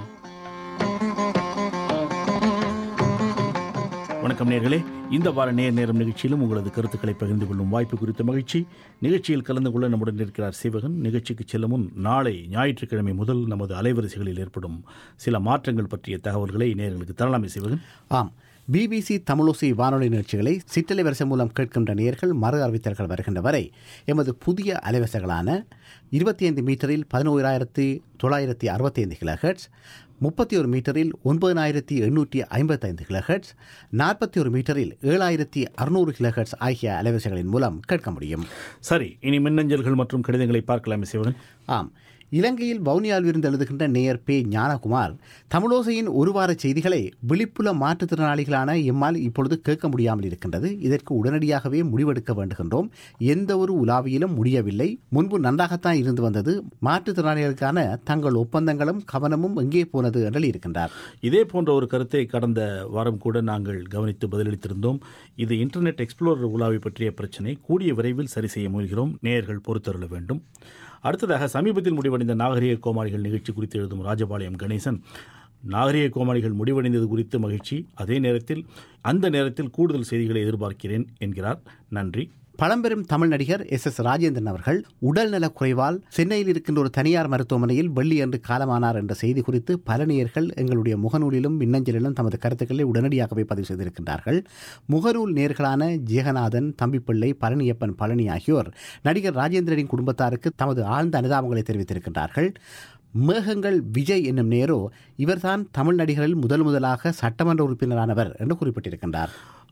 வணக்கம் நேயர்களே, இந்த வார நேரம் நிகழ்ச்சியிலும் உங்களது கருத்துக்களை பகிர்ந்து கொள்ளும் வாய்ப்பு குறித்த மகிழ்ச்சி. நிகழ்ச்சியில் கலந்து கொள்ள நம்முடன் இருக்கிறார் சேவகன். நிகழ்ச்சிக்கு செல்லும் முன் நாளை ஞாயிற்றுக்கிழமை முதல் நமது அலைவரிசைகளில் ஏற்படும் சில மாற்றங்கள் பற்றிய தகவல்களை நேயர்களுக்கு தரலாமே சேவகன்? ஆம், பிபிசி தமிழோசை வானொலி நிகழ்ச்சிகளை சிற்றலை வரிசை மூலம் கேட்கின்ற நேயர்கள் மறு அறிவித்தல்கள் வருகின்ற வரை எமது புதிய அலைவரிசைகளான 25 மீட்டரில் 11,965 கிலோஹெர்ட்ஸ், 31 மீட்டரில் 9,855 கிலோஹெர்ட்ஸ், 41 மீட்டரில் 7,600 கிலோஹெர்ட்ஸ் ஆகிய அலைவரிசைகளின் மூலம் கேட்க முடியும். சரி, இனி மின்னஞ்சல்கள் மற்றும் கடிதங்களை பார்க்கலாமே சிவகன்? ஆம், இலங்கையில் வவுனியாவில் இருந்து எழுதுகின்ற நேயர் பே ஞானகுமார், தமிழோசையின் ஒரு வார செய்திகளை விழிப்புல மாற்றுத்திறனாளிகளான எம்மால் இப்பொழுது கேட்க முடியாமல் இருக்கின்றது. இதற்கு உடனடியாகவே முடிவெடுக்க வேண்டுகின்றோம். எந்த ஒரு உலாவியிலும் முடியவில்லை. முன்பு நன்றாகத்தான் இருந்து வந்தது. மாற்றுத்திறனாளிகளுக்கான தங்கள் ஒப்பந்தங்களும் கவனமும் எங்கே போனது என்று இருக்கின்றார். இதே போன்ற ஒரு கருத்தை கடந்த வாரம் கூட நாங்கள் கவனித்து பதிலளித்திருந்தோம். இது இன்டர்நெட் எக்ஸ்ப்ளோரர் உலாவை பற்றிய பிரச்சனை. கூடிய விரைவில் சரி செய்ய முயல்கிறோம். நேயர்கள் பொறுத்தருள வேண்டும். அடுத்ததாக சமீபத்தில் முடிவடைந்த நாகரிக கோமாளிகள் நிகழ்ச்சி குறித்து எழுதும் ராஜபாளையம் கணேசன், நாகரிக கோமாளிகள் முடிவடைந்தது குறித்து மகிழ்ச்சி. அதே நேரத்தில் அந்த நேரத்தில் கூடுதல் செய்திகளை எதிர்பார்க்கிறேன் என்கிறார். நன்றி. பழம்பெரும் தமிழ் நடிகர் எஸ் ராஜேந்திரன் அவர்கள் உடல்நலக் குறைவால் சென்னையில் இருக்கின்ற ஒரு தனியார் மருத்துவமனையில் வெள்ளியன்று காலமானார் என்ற செய்தி குறித்து பல நேயர்கள் எங்களுடைய முகநூலிலும் மின்னஞ்சலிலும் தமது கருத்துக்களை உடனடியாகவே பதிவு செய்திருக்கின்றார்கள். முகநூல் நேயர்களான ஜெகநாதன், தம்பிப்பிள்ளை, பழனியப்பன், பழனி ஆகியோர் நடிகர் ராஜேந்திரனின் குடும்பத்தாருக்கு தமது ஆழ்ந்த அனுதாபங்களை தெரிவித்திருக்கின்றார்கள். மேகங்கள் விஜய் என்னும் நேரோ இவர்தான் தமிழ் நடிகரில் முதலாக சட்டமன்ற உறுப்பினரானவர் என்று குறிப்பிட்டிருக்கின்றார்.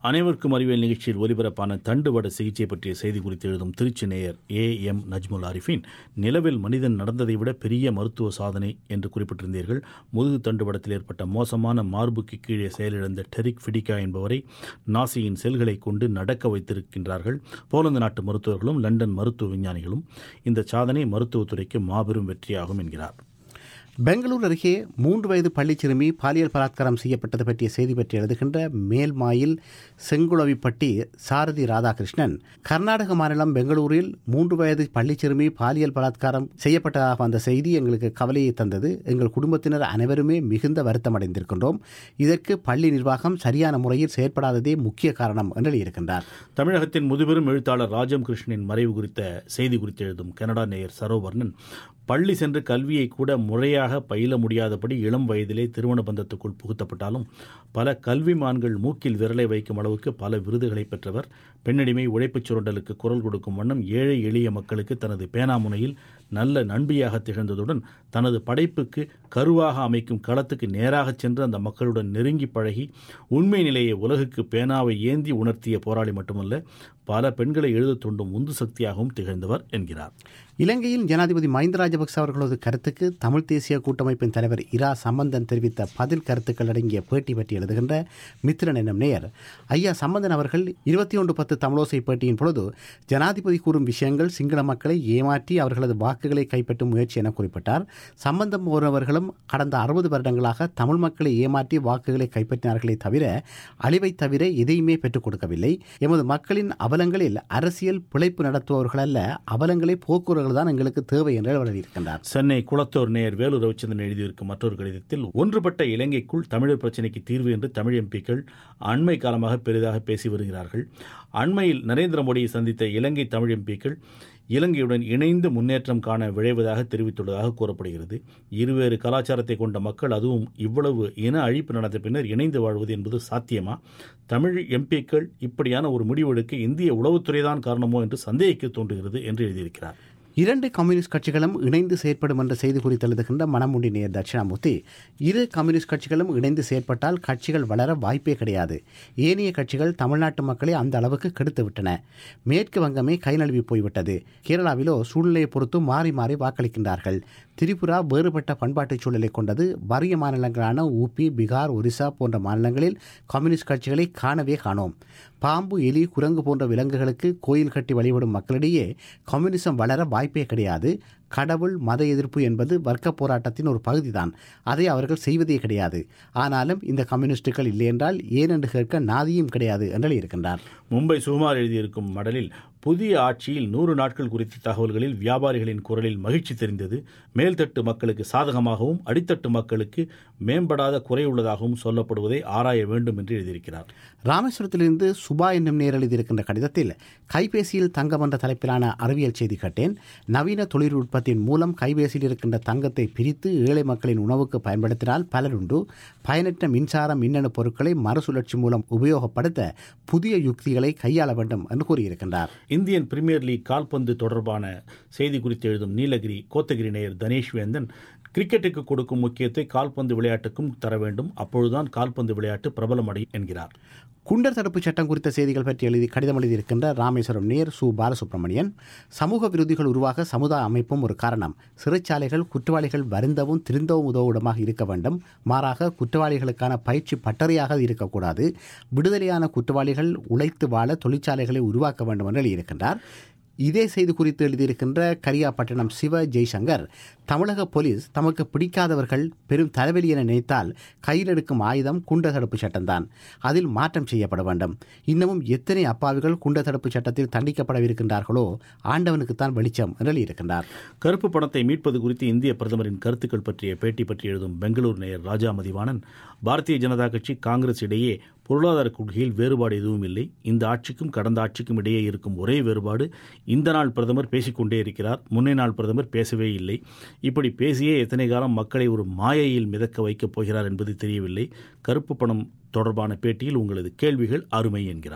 அனைவருக்கும் அறிவியல் நிகழ்ச்சியில் ஒலிபரப்பான தண்டுவட சிகிச்சை பற்றிய செய்தி குறித்து எழுதும் திருச்சி நேயர் A.M. நஜ்முல் ஆரிஃபின், நிலவில் மனிதன் நடந்ததை விட பெரிய மருத்துவ சாதனை என்று குறிப்பிட்டிருந்தீர்கள். முதுகு தண்டுவடத்தில் ஏற்பட்ட மோசமான மார்புக்கு கீழே செயலிழந்த டெரிக் ஃபிடிகா என்பவரை நாசியின் செல்களை கொண்டு நடக்க வைத்திருக்கின்றார்கள் போலந்து நாட்டு மருத்துவர்களும் லண்டன் மருத்துவ விஞ்ஞானிகளும். இந்த சாதனை மருத்துவத்துறைக்கு மாபெரும் வெற்றியாகும் என்கிறார். பெங்களூர் அருகே 3 வயது பள்ளிச் சிறுமி பாலியல் பலாத்காரம் செய்யப்பட்டது பற்றிய செய்தி பற்றி எழுதுகின்ற மேல்மாயில் செங்குளவிப்பட்டி சாரதி ராதாகிருஷ்ணன், கர்நாடக மாநிலம் பெங்களூரில் 3 வயது பள்ளிச் சிறுமி பாலியல் பலாத்காரம் செய்யப்பட்டதாக வந்த செய்தி எங்களுக்கு கவலையை தந்தது. எங்கள் குடும்பத்தினர் அனைவருமே மிகுந்த வருத்தம் அடைந்திருக்கின்றோம். இதற்கு பள்ளி நிர்வாகம் சரியான முறையில் செயற்படாததே முக்கிய காரணம் என்று எழுதியிருக்கின்றார். தமிழகத்தின் முதுபெரும் எழுத்தாளர் ராஜம் கிருஷ்ணனின் மறைவு குறித்த செய்தி குறித்து எழுதும் கனடா நேயர் சரோவர்ணன், பள்ளி சென்று கல்வியை கூட முறையாக பயில முடியாதபடி இளம் வயதிலே திருமண பந்தத்துக்குள் புகுத்தப்பட்டாலும் பல கல்விமான்கள் மூக்கில் விரலை வைக்கும் அளவுக்கு பல விருதுகளை பெற்றவர். பெண்ணடிமை, உழைப்புச் சுரண்டலுக்கு குரல் கொடுக்கும் வண்ணம் ஏழை எளிய மக்களுக்கு தனது பேனாமுனையில் நல்ல நண்பியாக திகழ்ந்ததுடன் தனது படைப்புக்கு கருவாக அமைக்கும் களத்துக்கு நேராக சென்று அந்த மக்களுடன் நெருங்கி பழகி உண்மை நிலையை உலகுக்கு பேனாவை ஏந்தி உணர்த்திய போராளி மட்டுமல்ல, பல பெண்களை எழுத தூண்டும் உந்து சக்தியாகவும் திகழ்ந்தவர் என்கிறார். இலங்கையில் ஜனாதிபதி மஹிந்த ராஜபக்ச அவர்களது கருத்துக்கு தமிழ் தேசிய கூட்டமைப்பின் தலைவர் இரா சம்பந்தன் தெரிவித்த பதில் கருத்துக்கள் அடங்கிய பேட்டி பற்றி எழுதுகின்ற மித்திரன் என்னும் நேயர், ஐயா சம்பந்தன் அவர்கள் 21:10 தமிழோசை பேட்டியின் பொழுது ஜனாதிபதி கூறும் விஷயங்கள் சிங்கள மக்களை ஏமாற்றி அவர்களது வாக்குகளை கைப்பற்றும் முயற்சி என குறிப்பிட்டார். சம்பந்தம் போன்றவர்களும் கடந்த 60 வருடங்களாக தமிழ் மக்களை ஏமாற்றி வாக்குகளை கைப்பற்றினார்களே தவிர அழிவை தவிர எதையுமே பெற்றுக் கொடுக்கவில்லை. எமது மக்களின் அவலங்களில் அரசியல் பிழைப்பு நடத்துபவர்கள் அல்ல, அவலங்களை போக்குவரர்கள் தான் எங்களுக்கு தேவை என்று எழுதியிருக்கின்றார். சென்னை குளத்தூர் நேயர் வேலூர் ரவிச்சந்திரன் எழுதியிருக்கும் மற்றொரு கடிதத்தில், ஒன்றுபட்ட இலங்கைக்குள் தமிழர் பிரச்சினைக்கு தீர்வு என்று தமிழ் எம்பிக்கள் அண்மை காலமாக பெரிதாக பேசி வருகிறார்கள். அண்மையில் நரேந்திர மோடியை சந்தித்த இலங்கை தமிழ் எம்பிக்கள் இலங்கையுடன் இணைந்து முன்னேற்றம் காண விழைவதாக தெரிவித்துள்ளதாக கூறப்படுகிறது. இருவேறு கலாச்சாரத்தை கொண்ட மக்கள், அதுவும் இவ்வளவு இன அழிப்பு நடந்த பின்னர் இணைந்து வாழ்வது என்பது சாத்தியமா? தமிழ் எம்பிக்கள் இப்படியான ஒரு முடிவெடுக்க இந்திய உளவுத்துறைதான் காரணமோ என்று சந்தேகிக்க தோன்றுகிறது என்று எழுதியிருக்கிறார். 2 கம்யூனிஸ்ட் கட்சிகளும் இணைந்து செயற்படும் என்ற செய்தி குறித்து எழுதுகின்ற மனமுண்டி நேயர் தட்சிணாமூர்த்தி, 2 கம்யூனிஸ்ட் கட்சிகளும் இணைந்து செயற்பட்டால் கட்சிகள் வளர வாய்ப்பே கிடையாது. ஏனைய கட்சிகள் தமிழ்நாட்டு மக்களை அந்த அளவுக்கு கெடுத்துவிட்டன. மேற்கு வங்கமே கை நழுவி போய்விட்டது. கேரளாவிலோ சூழ்நிலையை பொறுத்து மாறி மாறி வாக்களிக்கின்றார்கள். திரிபுரா வேறுபட்ட பண்பாட்டு சூழலை கொண்டது. வறிய மாநிலங்களான ஊபி, பீகார், ஒரிசா போன்ற மாநிலங்களில் கம்யூனிஸ்ட் கட்சிகளை காணவே காணோம். பாம்பு, எலி, குரங்கு போன்ற விலங்குகளுக்கு கோயில் கட்டி வழிபடும் மக்களிடையே கம்யூனிசம் வளர வாய்ப்பே கிடையாது. கடவுள், மத எதிர்ப்பு என்பது வர்க்க போராட்டத்தின் ஒரு பகுதிதான். அதை அவர்கள் செய்வதே கிடையாது. ஆனாலும் இந்த கம்யூனிஸ்டுகள் இல்லை என்றால் ஏனென்று கேட்க நாதியும் கிடையாது என்று இருக்கின்றார். மும்பை சுகுமார் எழுதியிருக்கும் மடலில், புதிய ஆட்சியில் 100 நாட்கள் குறித்த தகவல்களில் வியாபாரிகளின் குரலில் மகிழ்ச்சி தெரிந்தது. மேல்தட்டு மக்களுக்கு சாதகமாகவும் அடித்தட்டு மக்களுக்கு மேம்படாத குறையுள்ளதாகவும் சொல்லப்படுவதை ஆராய வேண்டும் என்று எழுதியிருக்கிறார். ராமேஸ்வரத்திலிருந்து சுபா என்னும் நேர் எழுதியிருக்கின்ற கடிதத்தில், கைபேசியில் தங்கம் என்ற தலைப்பிலான அறிவியல் செய்தி கேட்டேன். நவீன தொழில்நுட்பத்தின் மூலம் கைபேசியில் இருக்கின்ற தங்கத்தை பிரித்து ஏழை மக்களின் உணவுக்கு பயன்படுத்தினால் பலருண்டு. பயனற்ற மின்சாரம், மின்னணு பொருட்களை மறுசுழற்சி மூலம் உபயோகப்படுத்த புதிய யுக்திகளை கையாள வேண்டும் என்று கூறியிருக்கின்றார். இந்தியன் பிரீமியர் லீக் கால்பந்து தொடர்பான செய்தி குறித்து எழுதும் நீலகிரி கோத்தகிரி நேயர் தனேஷ் வேந்தன், கிரிக்கெட்டுக்கு கொடுக்கும் முக்கியத்தை கால்பந்து விளையாட்டுக்கும் தர வேண்டும், அப்பொழுதுதான் கால்பந்து விளையாட்டு பிரபலமடையும் என்கிறார். குண்டர் தடுப்பு சட்டம் குறித்த செய்திகள் பற்றி கடிதம் எழுதியிருக்கின்ற ராமேஸ்வரம் நேர் சு பாலசுப்ரமணியன், சமூக விரோதிகள் உருவாக சமுதாய அமைப்பும் ஒரு காரணம். சிறைச்சாலைகள் குற்றவாளிகள் வருந்தவும் திருந்தவும் உதவுடமாக இருக்க வேண்டும். மாறாக குற்றவாளிகளுக்கான பயிற்சி பட்டறையாக இருக்கக்கூடாது. விடுதலையான குற்றவாளிகள் உழைத்து வாழ தொழிற்சாலைகளை உருவாக்க வேண்டும் என்று எழுதியிருக்கின்றார். இதே செய்தி குறித்து எழுதியிருக்கின்ற கரியாப்பட்டினம் சிவ ஜெய்சங்கர், தமிழக போலீஸ் தமக்கு பிடிக்காதவர்கள் பெரும் தலைவலி என நினைத்தால் கையில் எடுக்கும் ஆயுதம் குண்டர் தடுப்பு சட்டம்தான். அதில் மாற்றம் செய்யப்பட வேண்டும். இன்னமும் எத்தனை அப்பாவிகள் குண்டர் தடுப்பு சட்டத்தில் தண்டிக்கப்படவிருக்கின்றார்களோ ஆண்டவனுக்குத்தான் வெளிச்சம் என்று இருக்கின்றார். கருப்பு பணத்தை மீட்பது குறித்து இந்திய பிரதமரின் கருத்துக்கள் பற்றிய பேட்டி பற்றி எழுதும் பெங்களூர் நேயர் ராஜா மதிவாணன், பாரதிய ஜனதா கட்சி காங்கிரஸ் இடையே பொருளாதார கொள்கையில் வேறுபாடு எதுவும் இல்லை. இந்த ஆட்சிக்கும் கடந்த ஆட்சிக்கும் இடையே இருக்கும் ஒரே வேறுபாடு, இந்த நாள் பிரதமர் பேசிக்கொண்டே இருக்கிறார், முன்னே நாள் பிரதமர் பேசவே இல்லை. இப்படி பேசியே எத்தனை காலம் மக்களை ஒரு மாயையில் மிதக்க வைக்கப் போகிறார் என்பது தெரியவில்லை. கருப்பு பணம் தொடர்பான பேட்டியில் உங்களது கேள்விகள் அருமை என்கிறார்.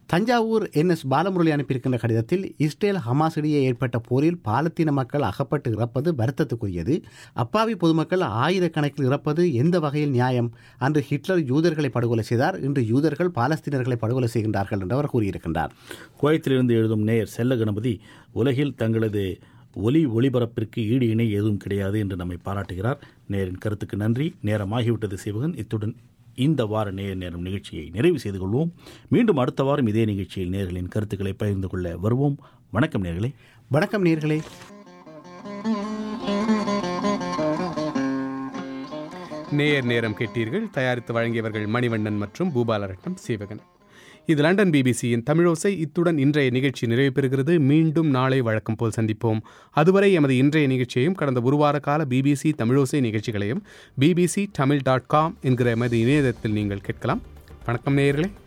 தஞ்சாவூர் என்எஸ் பாலமுரளி அனுப்பியிருக்கின்ற கடிதத்தில் இஸ்ரேல் ஹமாஸ் இடையே ஏற்பட்ட போரில் பாலத்தீன மக்கள் அகப்பட்டு இறப்பது வருத்தத்துக்குரியது. அப்பாவி பொதுமக்கள் ஆயிரக்கணக்கில் இறப்பது எந்த வகையில் நியாயம்? அன்று ஹிட்லர் யூதர்களை படுகொலை செய்தார், இன்று யூதர்கள் பாலஸ்தீனர்களை படுகொலை செய்கின்றார்கள் என்று அவர் கூறியிருக்கின்றார். குவைத்திலிருந்து எழுதும் நேயர் செல்ல கணபதி, உலகில் தங்களது ஒளிபரப்பிற்கு ஈடு இணை எதுவும் கிடையாது என்று நம்மை பாராட்டுகிறார். நேரின் கருத்துக்கு நன்றி. நேரமாகிவிட்டது சிவகன். இத்துடன் இந்த வார நேரம் நிகழ்ச்சியை நிறைவு செய்து கொள்வோம். மீண்டும் அடுத்த வாரம் இதே நிகழ்ச்சியில் நேயர்களின் கருத்துக்களை பகிர்ந்து கொள்ள வருவோம். வணக்கம் நேயர்களே. வணக்கம் நேயர்களே. நேரம் கேட்டீர்கள். தயாரித்து வழங்கியவர்கள் மணிவண்ணன் மற்றும் பூபாலரட்னம் சீவகன். இது லண்டன் பிபிசியின் தமிழோசை. இத்துடன் இன்றைய நிகழ்ச்சி நிறைவு பெறுகிறது. மீண்டும் நாளை வழக்கம் போல் சந்திப்போம். அதுவரை எமது இன்றைய நிகழ்ச்சியையும் கடந்த ஒரு வார கால பிபிசி தமிழோசை நிகழ்ச்சிகளையும் bbc tamil.com என்கிற எமது இணையதளத்தில் நீங்கள் கேட்கலாம். வணக்கம் நேயர்களே.